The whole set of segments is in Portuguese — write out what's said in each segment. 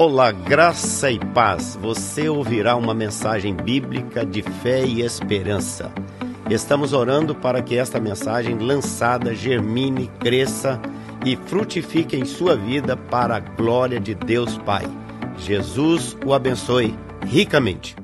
Olá, graça e paz. Você ouvirá uma mensagem bíblica de fé e esperança. Estamos orando para que esta mensagem lançada germine, cresça e frutifique em sua vida para a glória de Deus Pai. Jesus o abençoe ricamente.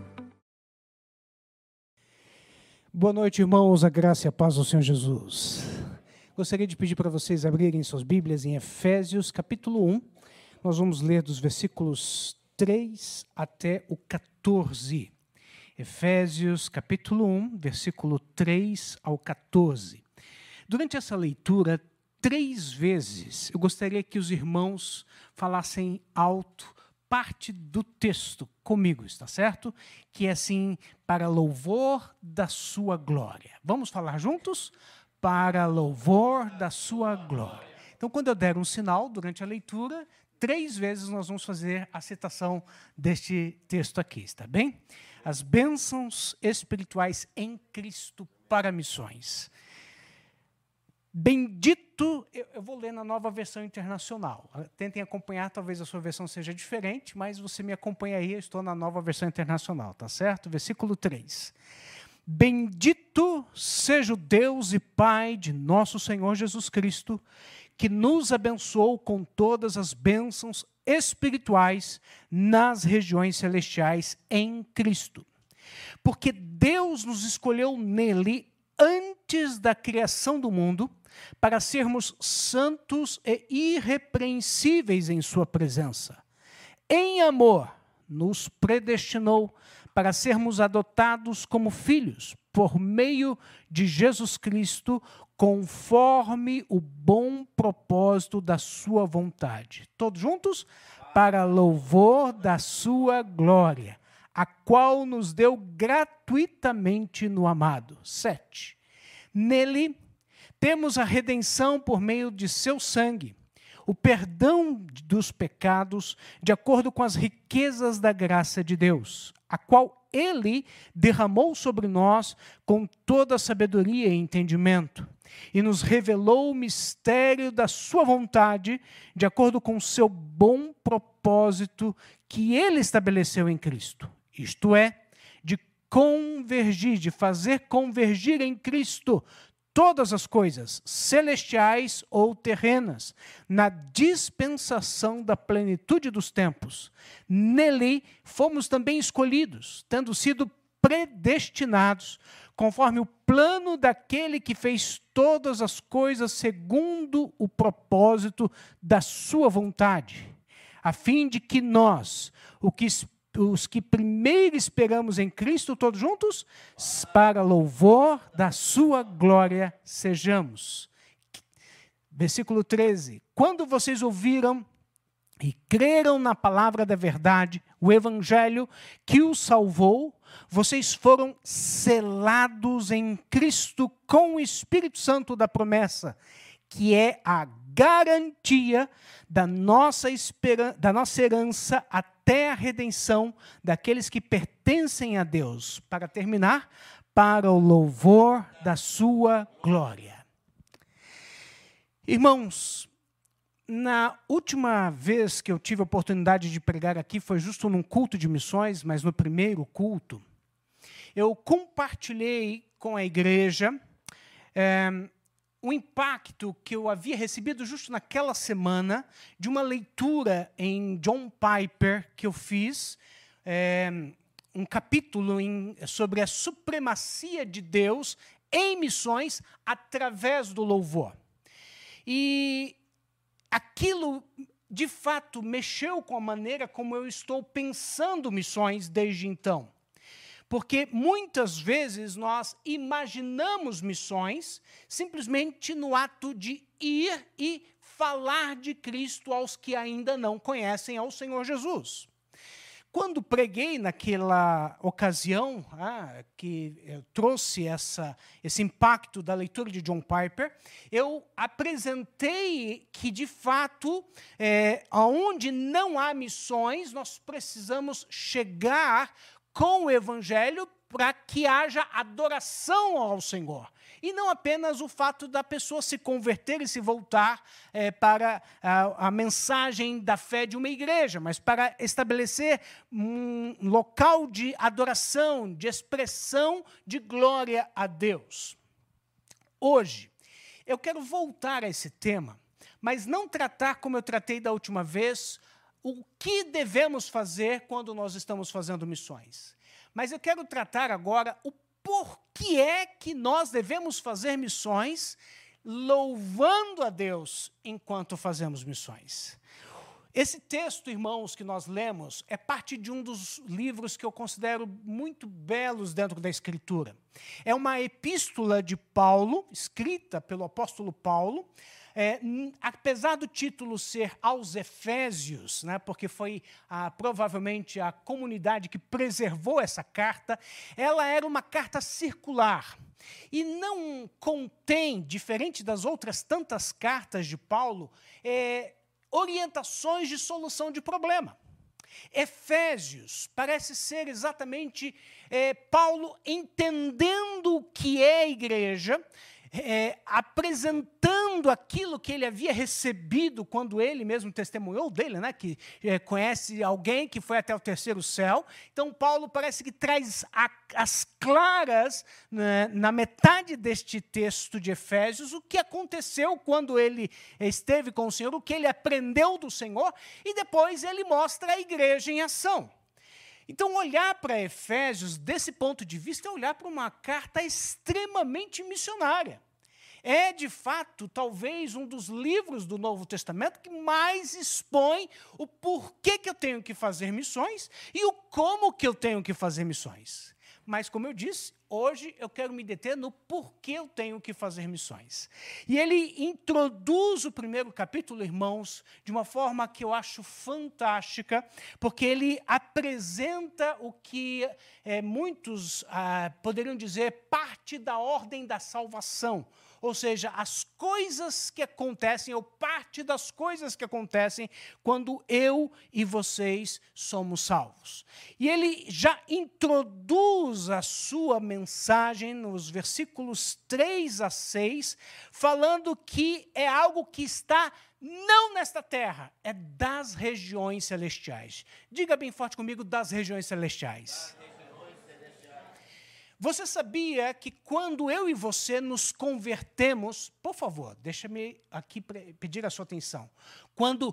Boa noite, irmãos, a graça e a paz do Senhor Jesus. Gostaria de pedir para vocês abrirem suas Bíblias em Efésios, capítulo 1. Nós vamos ler dos versículos 3 até o 14. Efésios, capítulo 1, versículo 3 ao 14. Durante essa leitura, 3 vezes, eu gostaria que os irmãos falassem alto parte do texto comigo, está certo? Que é assim, para louvor da sua glória. Vamos falar juntos? Para louvor da sua glória. Então, quando eu der um sinal durante a leitura, 3 vezes nós vamos fazer a citação deste texto aqui, está bem? As bênçãos espirituais em Cristo para missões. Bendito, eu vou ler na Nova Versão Internacional. Tentem acompanhar, talvez a sua versão seja diferente, mas você me acompanha aí, eu estou na Nova Versão Internacional, tá certo? Versículo 3. Bendito seja o Deus e Pai de nosso Senhor Jesus Cristo, que nos abençoou com todas as bênçãos espirituais nas regiões celestiais em Cristo. Porque Deus nos escolheu nele antes da criação do mundo, para sermos santos e irrepreensíveis em sua presença. Em amor, nos predestinou para sermos adotados como filhos, por meio de Jesus Cristo, conforme o bom propósito da sua vontade. Todos juntos? Para louvor da sua glória, a qual nos deu gratuitamente no amado. 7. Nele temos a redenção por meio de seu sangue, o perdão dos pecados, de acordo com as riquezas da graça de Deus, a qual ele derramou sobre nós com toda a sabedoria e entendimento, e nos revelou o mistério da sua vontade, de acordo com o seu bom propósito que ele estabeleceu em Cristo. Isto é, de fazer convergir em Cristo todas as coisas, celestiais ou terrenas, na dispensação da plenitude dos tempos. Nele fomos também escolhidos, tendo sido predestinados, conforme o plano daquele que fez todas as coisas segundo o propósito da sua vontade, a fim de que nós, os que primeiro esperamos em Cristo, todos juntos, para louvor da sua glória sejamos. Versículo 13. Quando vocês ouviram e creram na palavra da verdade, o evangelho que os salvou, vocês foram selados em Cristo com o Espírito Santo da promessa, que é a garantia da nossa herança até a redenção daqueles que pertencem a Deus. Para terminar, para o louvor da sua glória. Irmãos, na última vez que eu tive a oportunidade de pregar aqui, foi justo num culto de missões, mas no primeiro culto, eu compartilhei com a igreja o impacto que eu havia recebido justo naquela semana de uma leitura em John Piper que eu fiz, um capítulo sobre a supremacia de Deus em missões através do louvor. E aquilo, de fato, mexeu com a maneira como eu estou pensando missões desde então. Porque muitas vezes nós imaginamos missões simplesmente no ato de ir e falar de Cristo aos que ainda não conhecem ao Senhor Jesus. Quando preguei naquela ocasião, que eu trouxe esse impacto da leitura de John Piper, eu apresentei que, de fato, onde não há missões, nós precisamos chegar com o evangelho para que haja adoração ao Senhor. E não apenas o fato da pessoa se converter e se voltar para a mensagem da fé de uma igreja, mas para estabelecer um local de adoração, de expressão de glória a Deus. Hoje, eu quero voltar a esse tema, mas não tratar como eu tratei da última vez, o que devemos fazer quando nós estamos fazendo missões. Mas eu quero tratar agora o porquê é que nós devemos fazer missões, louvando a Deus enquanto fazemos missões. Esse texto, irmãos, que nós lemos, é parte de um dos livros que eu considero muito belos dentro da Escritura. É uma epístola de Paulo, escrita pelo apóstolo Paulo, apesar do título ser aos Efésios, né, porque foi provavelmente a comunidade que preservou essa carta, ela era uma carta circular e não contém, diferente das outras tantas cartas de Paulo, orientações de solução de problema. Efésios parece ser exatamente Paulo entendendo o que é a igreja, apresentando aquilo que ele havia recebido quando ele mesmo testemunhou dele, né, que conhece alguém que foi até o terceiro céu. Então, Paulo parece que traz as claras, né, na metade deste texto de Efésios, o que aconteceu quando ele esteve com o Senhor, o que ele aprendeu do Senhor, e depois ele mostra a igreja em ação. Então, olhar para Efésios, desse ponto de vista, é olhar para uma carta extremamente missionária. É, de fato, talvez um dos livros do Novo Testamento que mais expõe o porquê que eu tenho que fazer missões e o como que eu tenho que fazer missões. Mas, como eu disse, hoje eu quero me deter no porquê eu tenho que fazer missões. E ele introduz o primeiro capítulo, irmãos, de uma forma que eu acho fantástica, porque ele apresenta o que muitos poderiam dizer parte da ordem da salvação. Ou seja, as coisas que acontecem, ou parte das coisas que acontecem quando eu e vocês somos salvos. E ele já introduz a sua mensagem nos versículos 3 a 6, falando que é algo que está não nesta terra, é das regiões celestiais. Diga bem forte comigo, das regiões celestiais. Você sabia que quando eu e você nos convertemos, por favor, deixa-me aqui pedir a sua atenção, quando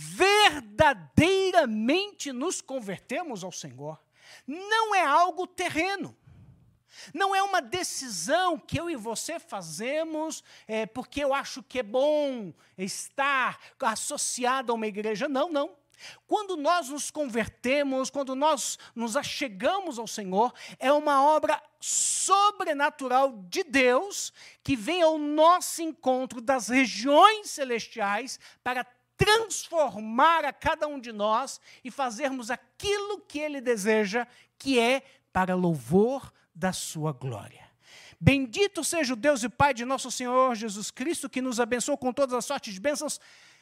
verdadeiramente nos convertemos ao Senhor, não é algo terreno, não é uma decisão que eu e você fazemos porque eu acho que é bom estar associado a uma igreja, não. Quando nós nos convertemos, quando nós nos achegamos ao Senhor, é uma obra sobrenatural de Deus que vem ao nosso encontro das regiões celestiais para transformar a cada um de nós e fazermos aquilo que Ele deseja, que é para louvor da sua glória. Bendito seja o Deus e Pai de nosso Senhor Jesus Cristo, que nos abençoou com todas as sortes de bênçãos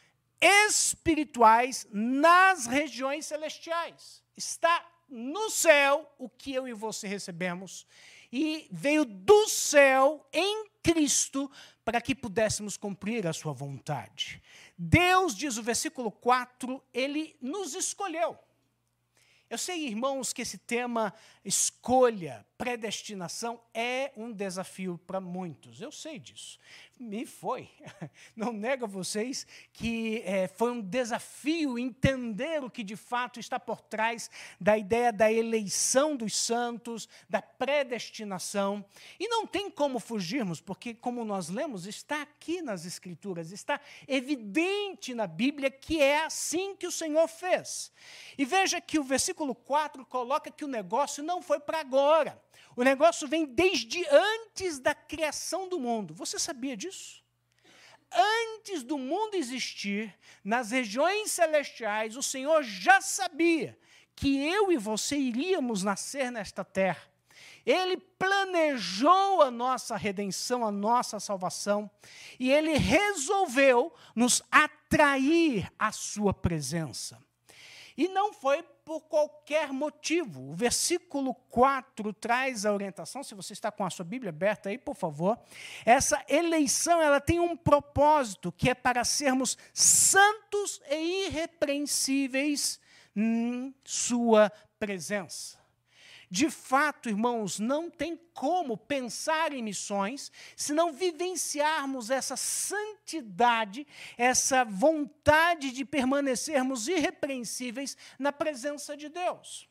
espirituais nas regiões celestiais. Está no céu o que eu e você recebemos e veio do céu em Cristo para que pudéssemos cumprir a sua vontade. Deus, diz o versículo 4, Ele nos escolheu. Eu sei, irmãos, que esse tema escolha, predestinação, é um desafio para muitos. Eu sei disso. Me foi. Não nego a vocês que foi um desafio entender o que de fato está por trás da ideia da eleição dos santos, da predestinação. E não tem como fugirmos, porque, como nós lemos, está aqui nas Escrituras, está evidente na Bíblia que é assim que o Senhor fez. E veja que o versículo 4 coloca que o negócio não foi para agora. O negócio vem desde antes da criação do mundo. Você sabia disso? Antes do mundo existir, nas regiões celestiais, o Senhor já sabia que eu e você iríamos nascer nesta terra. Ele planejou a nossa redenção, a nossa salvação, e Ele resolveu nos atrair à sua presença. E não foi por qualquer motivo. O versículo 4 traz a orientação, se você está com a sua Bíblia aberta aí, por favor. Essa eleição, ela tem um propósito, que é para sermos santos e irrepreensíveis em sua presença. De fato, irmãos, não tem como pensar em missões se não vivenciarmos essa santidade, essa vontade de permanecermos irrepreensíveis na presença de Deus.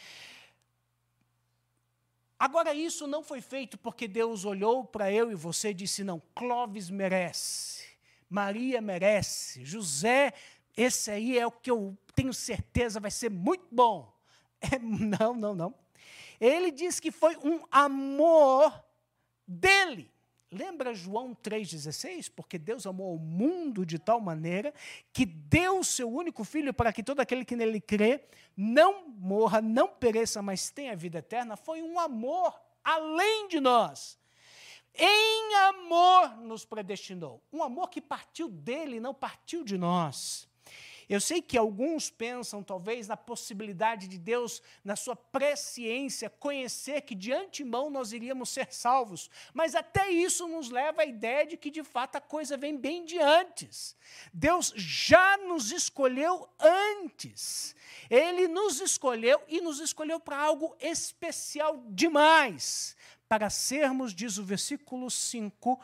Agora, isso não foi feito porque Deus olhou para eu e você e disse, não, Clóvis merece, Maria merece, José, esse aí é o que eu tenho certeza vai ser muito bom. Não. Ele diz que foi um amor dele. Lembra João 3,16? Porque Deus amou o mundo de tal maneira que deu o seu único filho para que todo aquele que nele crê não morra, não pereça, mas tenha vida eterna. Foi um amor além de nós. Em amor nos predestinou. Um amor que partiu dele, não partiu de nós. Eu sei que alguns pensam, talvez, na possibilidade de Deus, na sua presciência, conhecer que de antemão nós iríamos ser salvos. Mas até isso nos leva à ideia de que, de fato, a coisa vem bem de antes. Deus já nos escolheu antes. Ele nos escolheu e nos escolheu para algo especial demais. Para sermos, diz o versículo 5,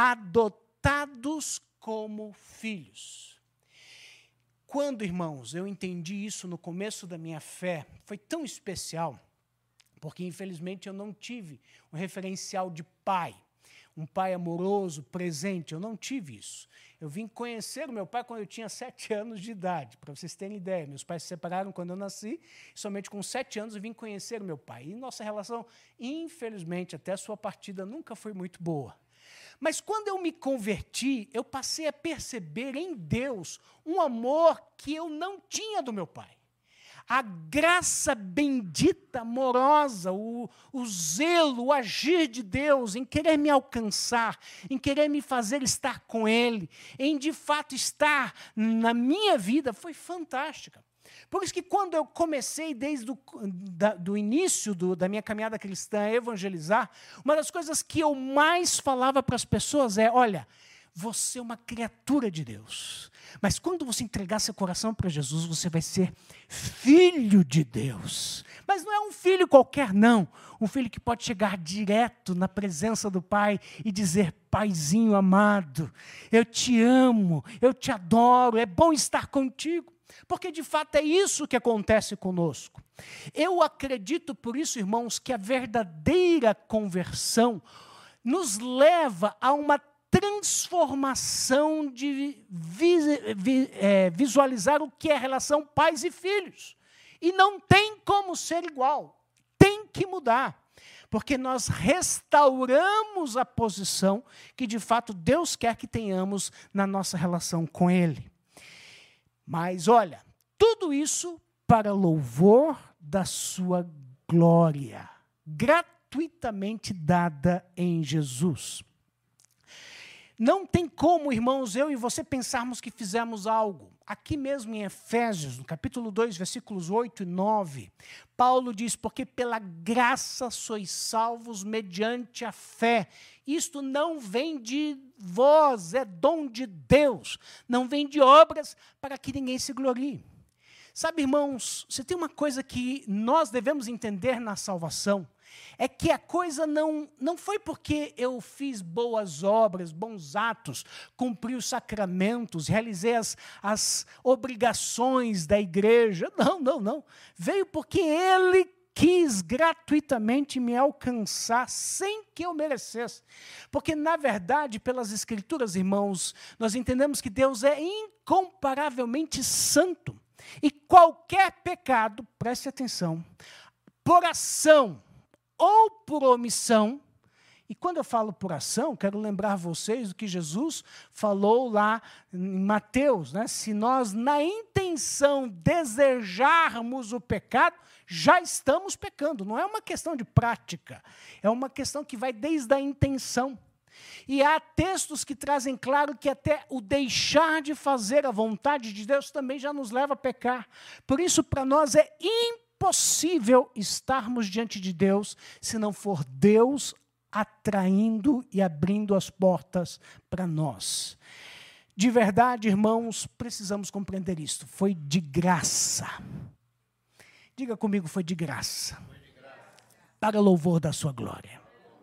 adotados como filhos. Quando, irmãos, eu entendi isso no começo da minha fé, foi tão especial, porque, infelizmente, eu não tive um referencial de pai, um pai amoroso, presente, eu não tive isso. Eu vim conhecer o meu pai quando eu tinha 7 anos de idade, para vocês terem ideia. Meus pais se separaram quando eu nasci, e somente com 7 anos eu vim conhecer o meu pai. E nossa relação, infelizmente, até a sua partida, nunca foi muito boa. Mas quando eu me converti, eu passei a perceber em Deus um amor que eu não tinha do meu pai. A graça bendita, amorosa, o zelo, o agir de Deus em querer me alcançar, em querer me fazer estar com Ele, em de fato estar na minha vida, foi fantástica. Por isso que quando eu comecei, desde do início da minha caminhada cristã, a evangelizar, uma das coisas que eu mais falava para as pessoas é, olha, você é uma criatura de Deus, mas quando você entregar seu coração para Jesus, você vai ser filho de Deus. Mas não é um filho qualquer, não. Um filho que pode chegar direto na presença do Pai e dizer, Paizinho amado, eu te amo, eu te adoro, é bom estar contigo. Porque, de fato, é isso que acontece conosco. Eu acredito, por isso, irmãos, que a verdadeira conversão nos leva a uma transformação de visualizar o que é a relação pais e filhos. E não tem como ser igual. Tem que mudar. Porque nós restauramos a posição que, de fato, Deus quer que tenhamos na nossa relação com Ele. Mas, olha, tudo isso para louvor da sua glória, gratuitamente dada em Jesus. Não tem como, irmãos, eu e você pensarmos que fizemos algo. Aqui mesmo em Efésios, no capítulo 2, versículos 8 e 9, Paulo diz, porque pela graça sois salvos mediante a fé. Isto não vem de vós, é dom de Deus. Não vem de obras para que ninguém se glorie. Sabe, irmãos, se tem uma coisa que nós devemos entender na salvação, é que a coisa não foi porque eu fiz boas obras, bons atos, cumpri os sacramentos, realizei as obrigações da igreja. Não. Veio porque Ele quis gratuitamente me alcançar sem que eu merecesse. Porque, na verdade, pelas Escrituras, irmãos, nós entendemos que Deus é incomparavelmente santo. E qualquer pecado, preste atenção, por ação ou por omissão, e quando eu falo por ação, quero lembrar vocês do que Jesus falou lá em Mateus, né? Se nós, na intenção, desejarmos o pecado, já estamos pecando. Não é uma questão de prática, é uma questão que vai desde a intenção. E há textos que trazem claro que até o deixar de fazer a vontade de Deus também já nos leva a pecar. Por isso, para nós é impossível estarmos diante de Deus se não for Deus atraindo e abrindo as portas para nós. De verdade, irmãos, precisamos compreender isto. Foi de graça. Diga comigo, foi de graça. Para louvor da sua glória.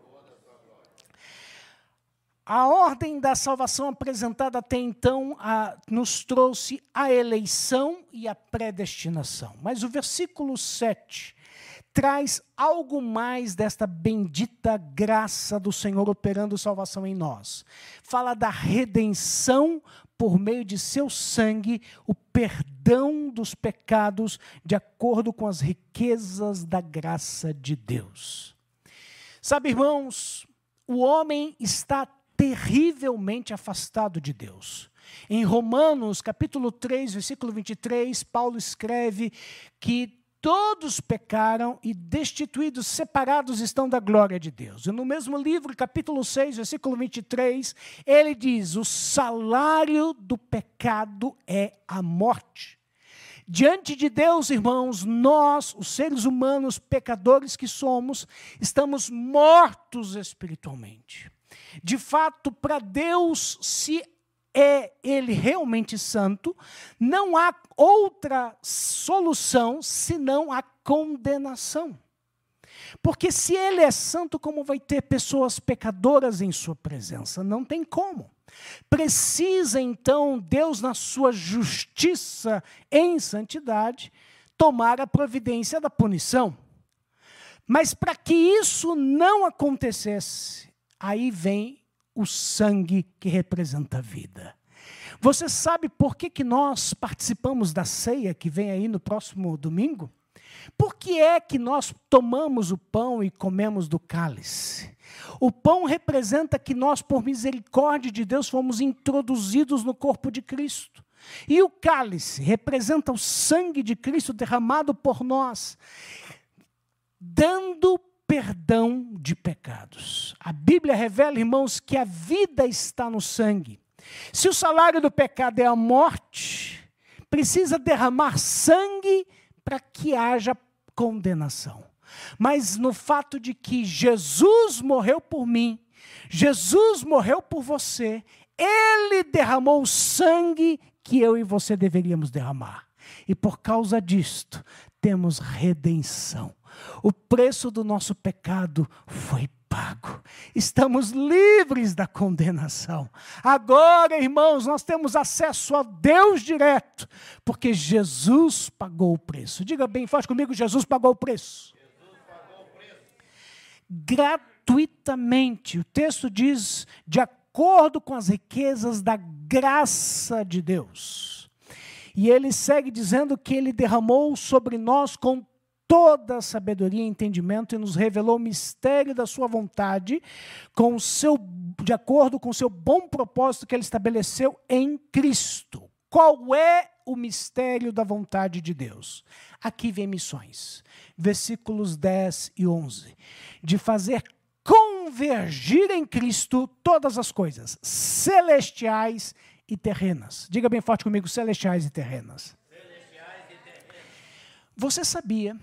A ordem da salvação apresentada até então nos trouxe a eleição e a predestinação. Mas o versículo 7 traz algo mais desta bendita graça do Senhor operando salvação em nós. Fala da redenção por meio de seu sangue, o perdão dos pecados de acordo com as riquezas da graça de Deus. Sabe, irmãos, o homem está terrivelmente afastado de Deus. Em Romanos, capítulo 3, versículo 23, Paulo escreve que todos pecaram e destituídos, separados estão da glória de Deus. E no mesmo livro, capítulo 6, versículo 23, ele diz, o salário do pecado é a morte. Diante de Deus, irmãos, nós, os seres humanos, pecadores que somos, estamos mortos espiritualmente. De fato, para Deus, se é Ele realmente santo, não há outra solução senão a condenação. Porque se Ele é santo, como vai ter pessoas pecadoras em sua presença? Não tem como. Precisa, então, Deus, na sua justiça em santidade, tomar a providência da punição. Mas para que isso não acontecesse, aí vem o sangue que representa a vida. Você sabe por que nós participamos da ceia que vem aí no próximo domingo? Por que é que nós tomamos o pão e comemos do cálice? O pão representa que nós, por misericórdia de Deus, fomos introduzidos no corpo de Cristo. E o cálice representa o sangue de Cristo derramado por nós, dando perdão de pecados. A Bíblia revela, irmãos, que a vida está no sangue. Se o salário do pecado é a morte, precisa derramar sangue para que haja condenação. Mas no fato de que Jesus morreu por mim, Jesus morreu por você, Ele derramou o sangue que eu e você deveríamos derramar. E por causa disto, temos redenção. O preço do nosso pecado foi pago. Estamos livres da condenação. Agora, irmãos, nós temos acesso a Deus direto, porque Jesus pagou o preço. Diga bem forte comigo, Jesus pagou o preço. Jesus pagou o preço. Gratuitamente. O texto diz, de acordo com as riquezas da graça de Deus. E ele segue dizendo que ele derramou sobre nós com toda a sabedoria e entendimento e nos revelou o mistério da sua vontade de acordo com o seu bom propósito que ele estabeleceu em Cristo. Qual é o mistério da vontade de Deus? Aqui vem missões. Versículos 10 e 11. De fazer convergir em Cristo todas as coisas, celestiais e terrenas. Diga bem forte comigo, celestiais e terrenas. Você sabia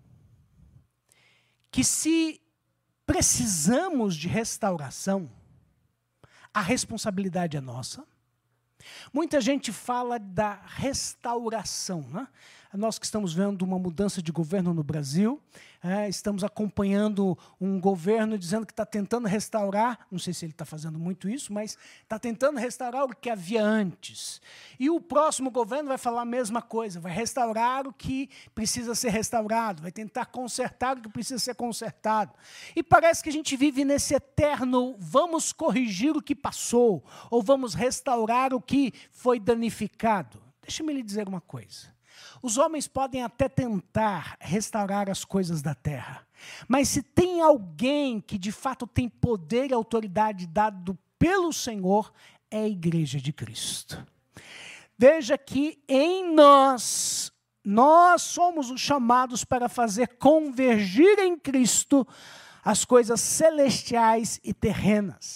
que se precisamos de restauração, a responsabilidade é nossa? Muita gente fala da restauração, né? Nós que estamos vendo uma mudança de governo no Brasil, estamos acompanhando um governo dizendo que está tentando restaurar, não sei se ele está fazendo muito isso, mas está tentando restaurar o que havia antes. E o próximo governo vai falar a mesma coisa, vai restaurar o que precisa ser restaurado, vai tentar consertar o que precisa ser consertado. E parece que a gente vive nesse eterno, vamos corrigir o que passou, ou vamos restaurar o que foi danificado. Deixa-me lhe dizer uma coisa. Os homens podem até tentar restaurar as coisas da terra, mas se tem alguém que de fato tem poder e autoridade dado pelo Senhor, é a igreja de Cristo. Veja que em nós somos os chamados para fazer convergir em Cristo as coisas celestiais e terrenas.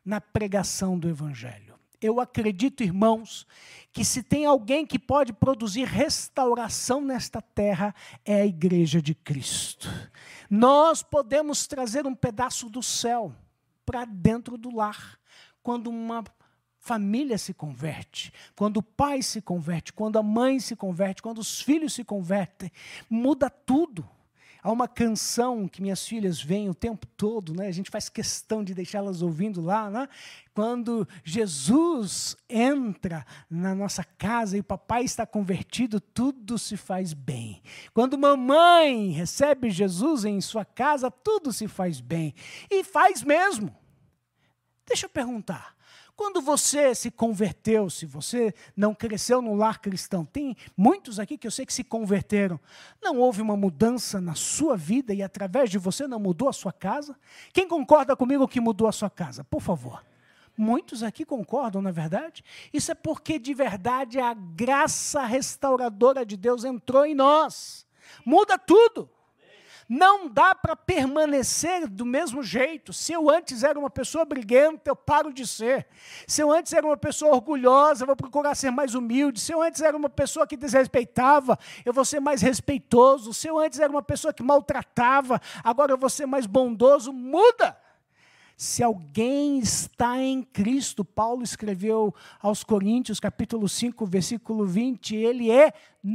na pregação do Evangelho. Eu acredito, irmãos, que se tem alguém que pode produzir restauração nesta terra, é a Igreja de Cristo. Nós podemos trazer um pedaço do céu para dentro do lar, quando uma família se converte, quando o pai se converte, quando a mãe se converte, quando os filhos se convertem, muda tudo. Há uma canção que minhas filhas veem o tempo todo, né? A gente faz questão de deixá-las ouvindo lá, né? Quando Jesus entra na nossa casa e o papai está convertido, tudo se faz bem. Quando mamãe recebe Jesus em sua casa, tudo se faz bem. E faz mesmo. Deixa eu perguntar. Quando você se converteu, se você não cresceu no lar cristão, tem muitos aqui que eu sei que se converteram, não houve uma mudança na sua vida e através de você não mudou a sua casa? Quem concorda comigo que mudou a sua casa? Por favor. Muitos aqui concordam, não é verdade? Isso é porque de verdade a graça restauradora de Deus entrou em nós. Muda tudo. Não dá para permanecer do mesmo jeito. Se eu antes era uma pessoa briguenta, eu paro de ser. Se eu antes era uma pessoa orgulhosa, eu vou procurar ser mais humilde. Se eu antes era uma pessoa que desrespeitava, eu vou ser mais respeitoso. Se eu antes era uma pessoa que maltratava, agora eu vou ser mais bondoso. Muda! Se alguém está em Cristo, Paulo escreveu aos Coríntios, capítulo 5, versículo 20, ele é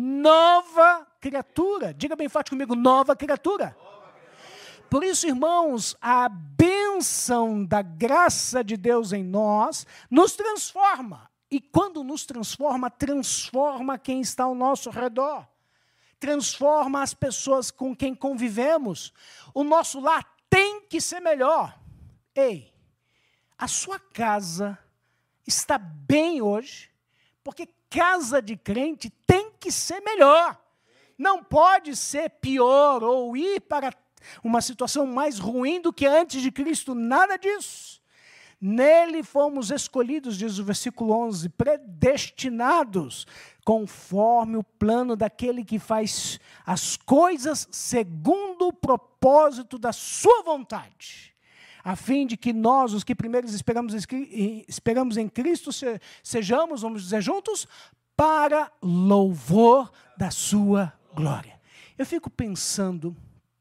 nova criatura. Diga bem forte comigo, nova criatura. Por isso, irmãos, a bênção da graça de Deus em nós nos transforma. E quando nos transforma, transforma quem está ao nosso redor. Transforma as pessoas com quem convivemos. O nosso lar tem que ser melhor. Ei, a sua casa está bem hoje, porque casa de crente tem que ser melhor. Não pode ser pior ou ir para uma situação mais ruim do que antes de Cristo, nada disso. Nele fomos escolhidos, diz o versículo 11, predestinados, conforme o plano daquele que faz as coisas segundo o propósito da sua vontade, a fim de que nós, os que primeiro esperamos em Cristo, sejamos, vamos dizer juntos, para louvor da sua glória. Eu fico pensando,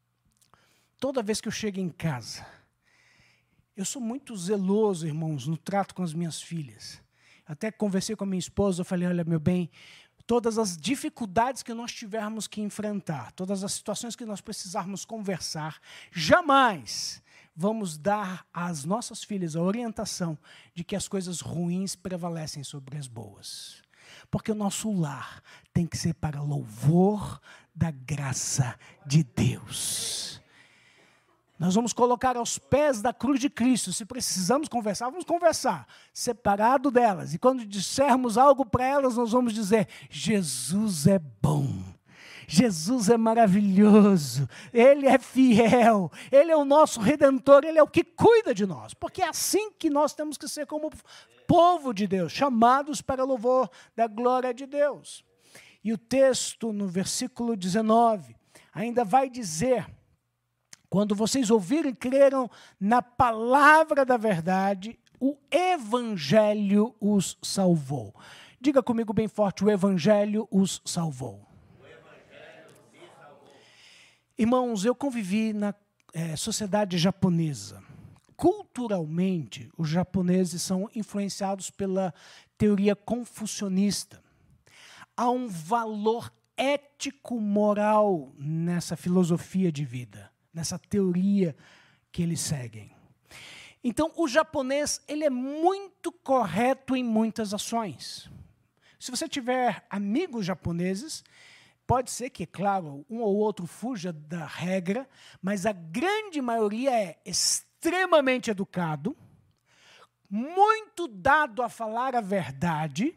toda vez que eu chego em casa, eu sou muito zeloso, irmãos, no trato com as minhas filhas. Até conversei com a minha esposa, eu falei, olha, meu bem, todas as dificuldades que nós tivermos que enfrentar, todas as situações que nós precisarmos conversar, jamais vamos dar às nossas filhas a orientação de que as coisas ruins prevalecem sobre as boas. Porque o nosso lar tem que ser para louvor da graça de Deus. Nós vamos colocar aos pés da cruz de Cristo. Se precisamos conversar, vamos conversar, separado delas. E quando dissermos algo para elas, nós vamos dizer, Jesus é bom. Jesus é maravilhoso, Ele é fiel, Ele é o nosso Redentor, Ele é o que cuida de nós. Porque é assim que nós temos que ser como povo de Deus, chamados para louvor da glória de Deus. E o texto, no versículo 19, ainda vai dizer, quando vocês ouviram e creram na palavra da verdade, o Evangelho os salvou. Diga comigo bem forte, o Evangelho os salvou. Irmãos, eu convivi na sociedade japonesa. Culturalmente, os japoneses são influenciados pela teoria confucionista. Há um valor ético-moral nessa filosofia de vida, nessa teoria que eles seguem. Então, o japonês ele é muito correto em muitas ações. Se você tiver amigos japoneses, pode ser que, claro, um ou outro fuja da regra, mas a grande maioria é extremamente educado, muito dado a falar a verdade,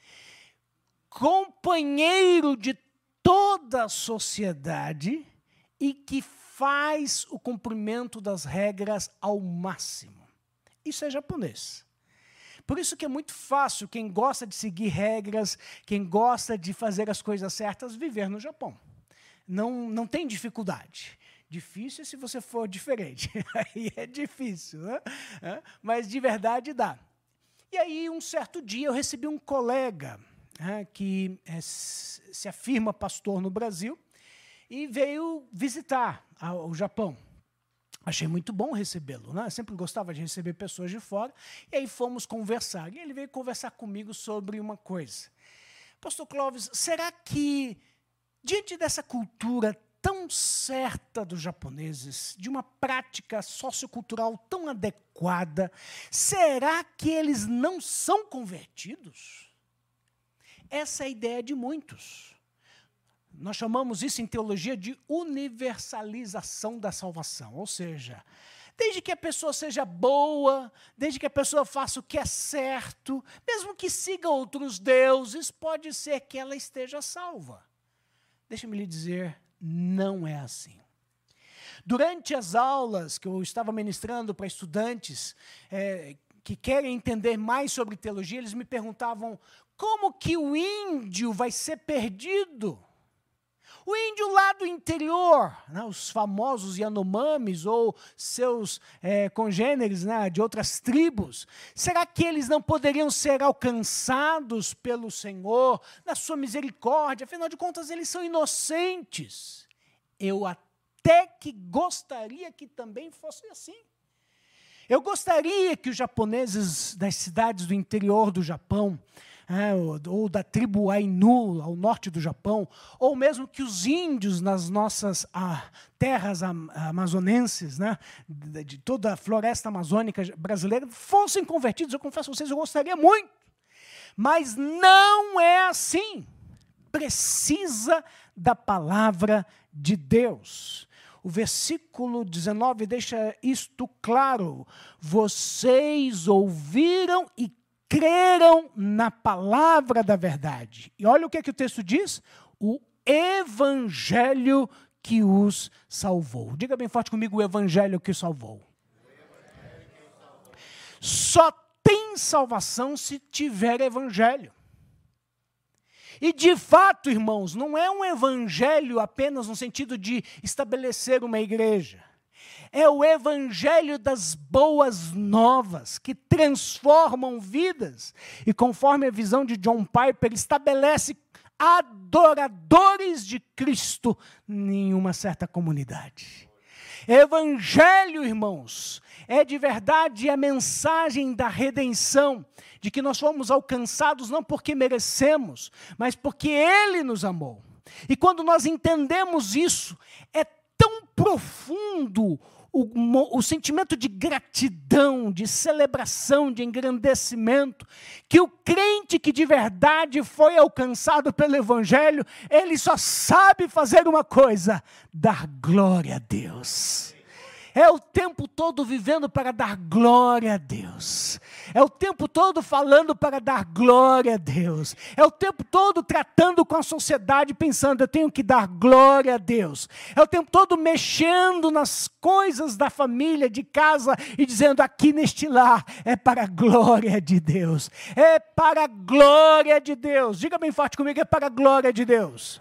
companheiro de toda a sociedade e que faz o cumprimento das regras ao máximo. Isso é japonês. Por isso que é muito fácil quem gosta de seguir regras, quem gosta de fazer as coisas certas, viver no Japão. Não tem dificuldade Difícil se você for diferente. Aí é difícil, né? Mas de verdade dá. E aí, um certo dia, eu recebi um colega que se afirma pastor no Brasil e veio visitar o Japão. Achei muito bom recebê-lo, né? Eu sempre gostava de receber pessoas de fora. E aí fomos conversar. E ele veio conversar comigo sobre uma coisa. Pastor Clóvis, será que, diante dessa cultura tão certa dos japoneses, de uma prática sociocultural tão adequada, será que eles não são convertidos? Essa é a ideia de muitos. Nós chamamos isso em teologia de universalização da salvação, ou seja, desde que a pessoa seja boa, desde que a pessoa faça o que é certo, mesmo que siga outros deuses, pode ser que ela esteja salva. Deixa-me lhe dizer, não é assim. Durante as aulas que eu estava ministrando para estudantes que querem entender mais sobre teologia, eles me perguntavam como que o índio vai ser perdido? O índio lá do interior, né, os famosos Yanomamis ou seus congêneres, né, de outras tribos, será que eles não poderiam ser alcançados pelo Senhor, na sua misericórdia? Afinal de contas, eles são inocentes. Eu até que gostaria que também fosse assim. Eu gostaria que os japoneses das cidades do interior do Japão, ou da tribo Ainu, ao norte do Japão, ou mesmo que os índios nas nossas terras amazonenses, né, de toda a floresta amazônica brasileira, fossem convertidos. Eu confesso a vocês, eu gostaria muito. Mas não é assim. Precisa da palavra de Deus. O versículo 19 deixa isto claro. Vocês ouviram e creram na palavra da verdade. E olha o que o texto diz. O evangelho que os salvou. Diga bem forte comigo, o evangelho que os salvou. Só tem salvação se tiver evangelho. E, de fato, irmãos, não é um evangelho apenas no sentido de estabelecer uma igreja. É o evangelho das boas novas, que transformam vidas. E, conforme a visão de John Piper, estabelece adoradores de Cristo em uma certa comunidade. Evangelho, irmãos, é de verdade a mensagem da redenção, de que nós fomos alcançados não porque merecemos, mas porque Ele nos amou. E quando nós entendemos isso, é tão profundo o sentimento de gratidão, de celebração, de engrandecimento, que o crente que de verdade foi alcançado pelo Evangelho, ele só sabe fazer uma coisa: dar glória a Deus. É o tempo todo vivendo para dar glória a Deus. É o tempo todo falando para dar glória a Deus. É o tempo todo tratando com a sociedade, pensando, eu tenho que dar glória a Deus. É o tempo todo mexendo nas coisas da família, de casa, e dizendo, aqui neste lar, é para a glória de Deus. É para a glória de Deus. Diga bem forte comigo, é para a glória de Deus.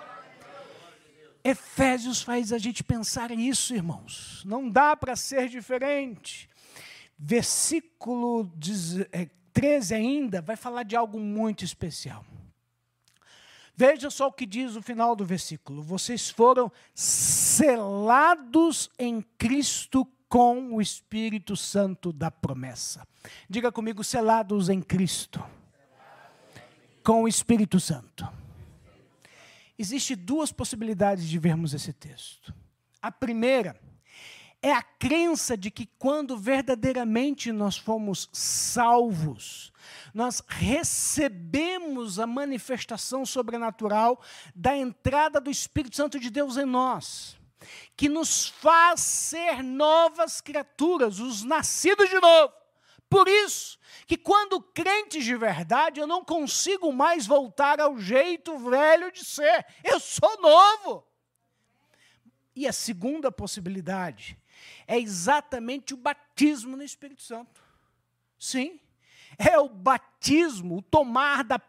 Efésios faz a gente pensar nisso, irmãos. Não dá para ser diferente. Versículo 13 ainda vai falar de algo muito especial. Veja só o que diz o final do versículo. Vocês foram selados em Cristo com o Espírito Santo da promessa. Diga comigo, selados em Cristo com o Espírito Santo. Existem duas possibilidades de vermos esse texto. A primeira é a crença de que quando verdadeiramente nós fomos salvos, nós recebemos a manifestação sobrenatural da entrada do Espírito Santo de Deus em nós, que nos faz ser novas criaturas, os nascidos de novo. Por isso, que quando crente de verdade, eu não consigo mais voltar ao jeito velho de ser. Eu sou novo. E a segunda possibilidade é exatamente o batismo no Espírito Santo. Sim, é o batismo, o tomar da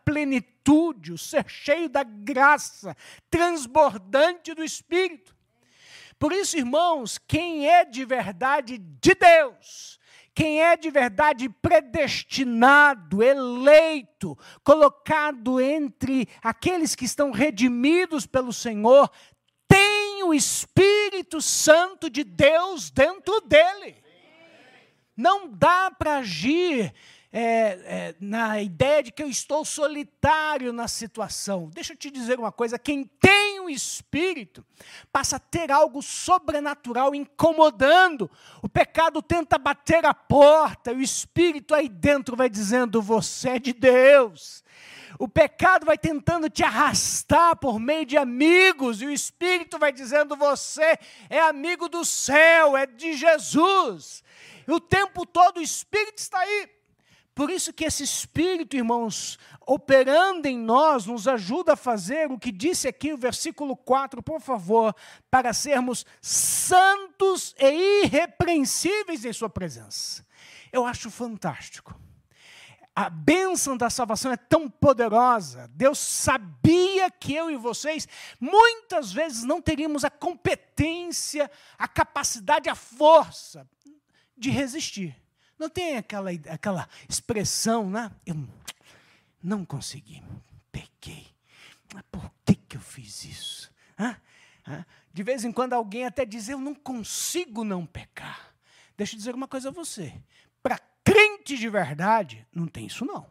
plenitude, o ser cheio da graça, transbordante do Espírito. Por isso, irmãos, quem é de verdade de Deus, quem é de verdade predestinado, eleito, colocado entre aqueles que estão redimidos pelo Senhor, tem o Espírito Santo de Deus dentro dele. Não dá para agir na ideia de que eu estou solitário na situação. Deixa eu te dizer uma coisa, quem tem o Espírito passa a ter algo sobrenatural incomodando. O pecado tenta bater a porta, o Espírito aí dentro vai dizendo, você é de Deus. O pecado vai tentando te arrastar por meio de amigos, e o Espírito vai dizendo, você é amigo do céu, é de Jesus. E o tempo todo o Espírito está aí. Por isso que esse Espírito, irmãos, operando em nós, nos ajuda a fazer o que disse aqui o versículo 4, por favor, para sermos santos e irrepreensíveis em sua presença. Eu acho fantástico. A bênção da salvação é tão poderosa. Deus sabia que eu e vocês, muitas vezes, não teríamos a competência, a capacidade, a força de resistir. Não tem aquela expressão, né? Eu não consegui, pequei. Mas por que eu fiz isso? De vez em quando alguém até diz, eu não consigo não pecar. Deixa eu dizer uma coisa a você. Para crente de verdade, não tem isso não.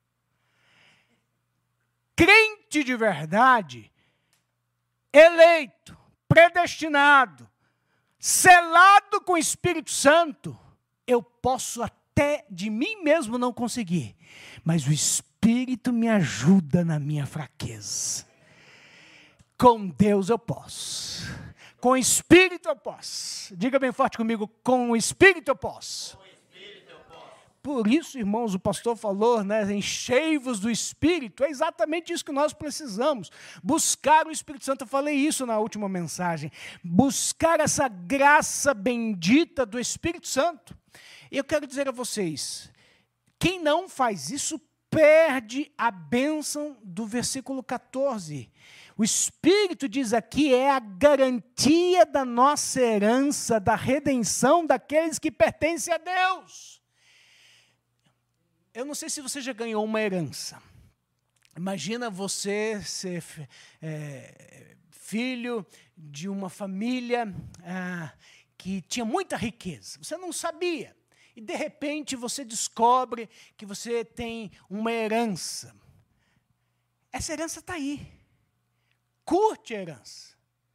Crente de verdade, eleito, predestinado, selado com o Espírito Santo, eu posso até de mim mesmo não conseguir, mas o Espírito me ajuda na minha fraqueza. Com Deus eu posso. Com o Espírito eu posso. Diga bem forte comigo, com o Espírito eu posso. Por isso, irmãos, o pastor falou, né, enchei-vos do Espírito, é exatamente isso que nós precisamos, buscar o Espírito Santo. Eu falei isso na última mensagem, buscar essa graça bendita do Espírito Santo. E eu quero dizer a vocês, quem não faz isso, perde a bênção do versículo 14. O Espírito, diz aqui, é a garantia da nossa herança, da redenção daqueles que pertencem a Deus. Eu não sei se você já ganhou uma herança. Imagina você ser filho de uma família que tinha muita riqueza. Você não sabia. E, de repente, você descobre que você tem uma herança. Essa herança está aí. Curte a herança.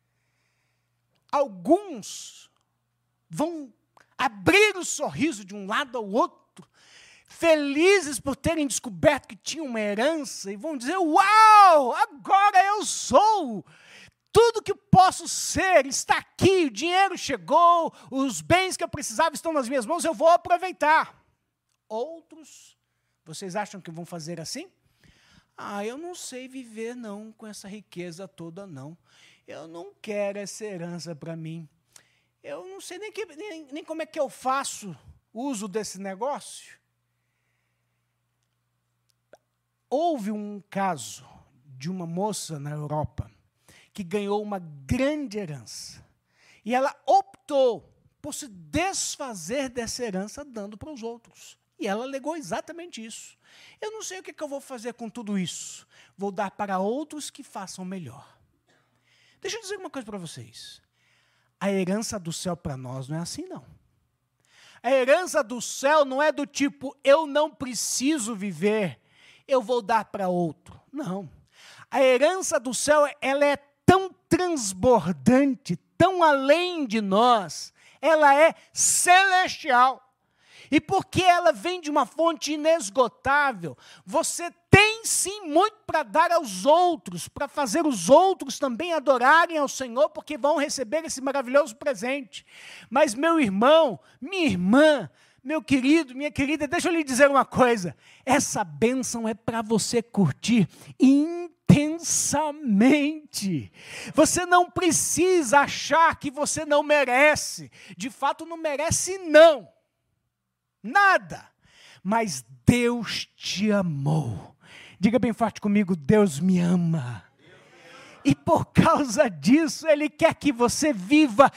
Alguns vão abrir o sorriso de um lado ao outro, felizes por terem descoberto que tinham uma herança, e vão dizer, uau, agora eu sou. Tudo que posso ser está aqui, o dinheiro chegou, os bens que eu precisava estão nas minhas mãos, eu vou aproveitar. Outros, vocês acham que vão fazer assim? Eu não sei viver não com essa riqueza toda não. Eu não quero essa herança para mim. Eu não sei nem como é que eu faço uso desse negócio. Houve um caso de uma moça na Europa que ganhou uma grande herança. E ela optou por se desfazer dessa herança dando para os outros. E ela alegou exatamente isso. Eu não sei o que eu vou fazer com tudo isso. Vou dar para outros que façam melhor. Deixa eu dizer uma coisa para vocês. A herança do céu para nós não é assim, não. A herança do céu não é do tipo, eu não preciso viver, eu vou dar para outro. Não. A herança do céu, ela é tão transbordante, tão além de nós, ela é celestial. E porque ela vem de uma fonte inesgotável, você tem sim muito para dar aos outros, para fazer os outros também adorarem ao Senhor, porque vão receber esse maravilhoso presente. Mas, meu irmão, minha irmã, meu querido, minha querida, deixa eu lhe dizer uma coisa, essa bênção é para você curtir intensamente. Você não precisa achar que você não merece, de fato não merece não. Nada, mas Deus te amou. Diga bem forte comigo, Deus me ama. E por causa disso, Ele quer que você viva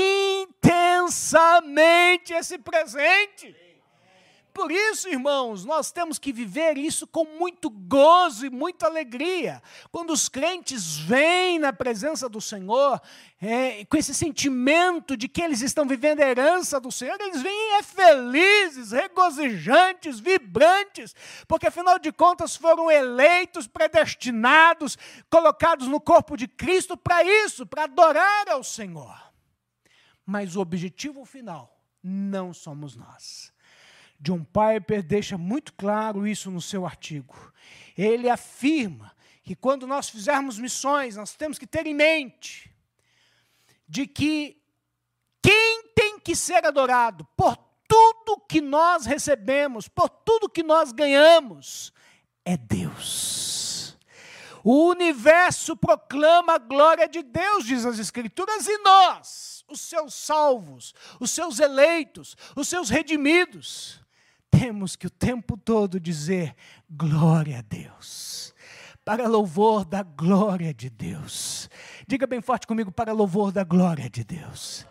intensamente esse presente. Por isso, irmãos, nós temos que viver isso com muito gozo e muita alegria. Quando os crentes vêm na presença do Senhor, com esse sentimento de que eles estão vivendo a herança do Senhor, eles vêm felizes, regozijantes, vibrantes, porque afinal de contas foram eleitos, predestinados, colocados no corpo de Cristo para isso, para adorar ao Senhor. Mas o objetivo final não somos nós. John Piper deixa muito claro isso no seu artigo. Ele afirma que quando nós fizermos missões, nós temos que ter em mente de que quem tem que ser adorado por tudo que nós recebemos, por tudo que nós ganhamos, é Deus. O universo proclama a glória de Deus, diz as Escrituras, e nós, os seus salvos, os seus eleitos, os seus redimidos, temos que o tempo todo dizer glória a Deus, para louvor da glória de Deus. Diga bem forte comigo, para louvor da glória de Deus.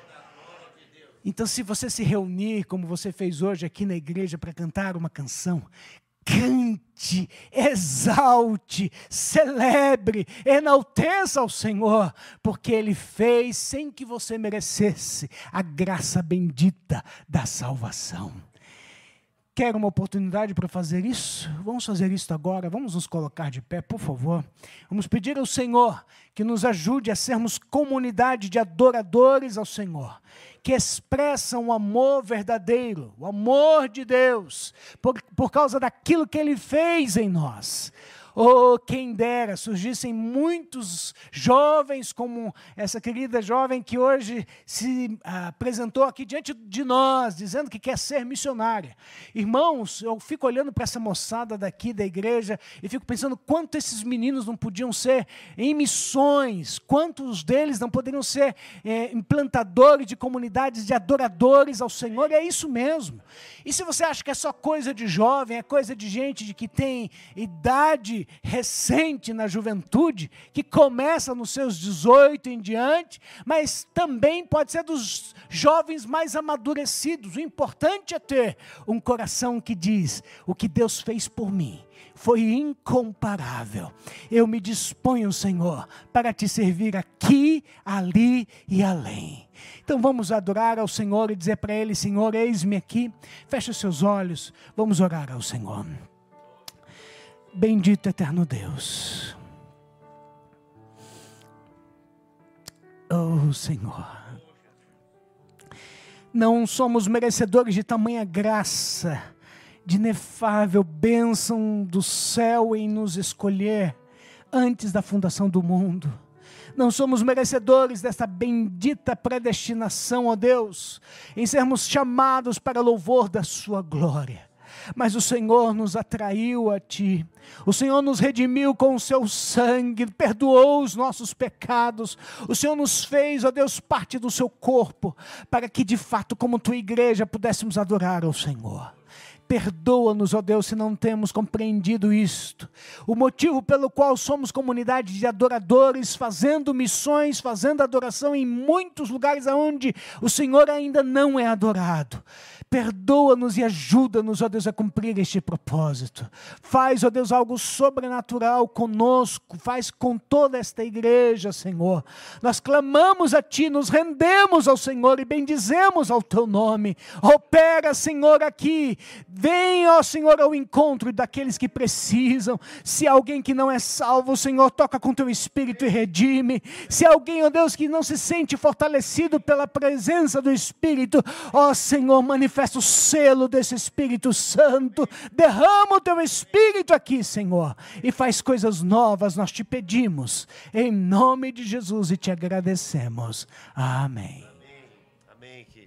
Então, se você se reunir, como você fez hoje aqui na igreja, para cantar uma canção, cante, exalte, celebre, enalteça ao Senhor, porque Ele fez sem que você merecesse a graça bendita da salvação. Quer uma oportunidade para fazer isso? Vamos fazer isso agora, vamos nos colocar de pé, por favor. Vamos pedir ao Senhor que nos ajude a sermos comunidade de adoradores ao Senhor, que expressam o amor verdadeiro, o amor de Deus, por causa daquilo que Ele fez em nós. Oh, quem dera, surgissem muitos jovens, como essa querida jovem que hoje se apresentou aqui diante de nós, dizendo que quer ser missionária. Irmãos, eu fico olhando para essa moçada daqui da igreja e fico pensando quanto esses meninos não podiam ser em missões, quantos deles não poderiam ser implantadores de comunidades de adoradores ao Senhor. E é isso mesmo. E se você acha que é só coisa de jovem, é coisa de gente que tem idade recente na juventude, que começa nos seus 18 em diante, mas também pode ser dos jovens mais amadurecidos. O importante é ter um coração que diz: o que Deus fez por mim foi incomparável. Eu me disponho, Senhor, para te servir aqui, ali e além. Então vamos adorar ao Senhor e dizer para Ele: Senhor, eis-me aqui. Feche os seus olhos, vamos orar ao Senhor. Bendito eterno Deus, oh Senhor, não somos merecedores de tamanha graça, de inefável bênção do céu em nos escolher antes da fundação do mundo. Não somos merecedores dessa bendita predestinação, ó Deus, em sermos chamados para louvor da sua glória. Mas o Senhor nos atraiu a Ti, o Senhor nos redimiu com o Seu sangue, perdoou os nossos pecados, o Senhor nos fez, ó Deus, parte do Seu corpo, para que de fato, como Tua igreja, pudéssemos adorar ao Senhor. Perdoa-nos, ó Deus, se não temos compreendido isto. O motivo pelo qual somos comunidade de adoradores, fazendo missões, fazendo adoração em muitos lugares onde o Senhor ainda não é adorado. Perdoa-nos e ajuda-nos, ó Deus, a cumprir este propósito. Faz, ó Deus, algo sobrenatural conosco, faz com toda esta igreja, Senhor. Nós clamamos a Ti, nos rendemos ao Senhor e bendizemos ao Teu nome. Opera, Senhor, aqui. Vem, ó Senhor, ao encontro daqueles que precisam. Se alguém que não é salvo, Senhor, toca com Teu Espírito e redime. Se alguém, ó Deus, que não se sente fortalecido pela presença do Espírito, ó Senhor, manifesta o selo desse Espírito Santo, derrama o Teu Espírito aqui, Senhor, e faz coisas novas, nós Te pedimos, em nome de Jesus, e Te agradecemos. Amém.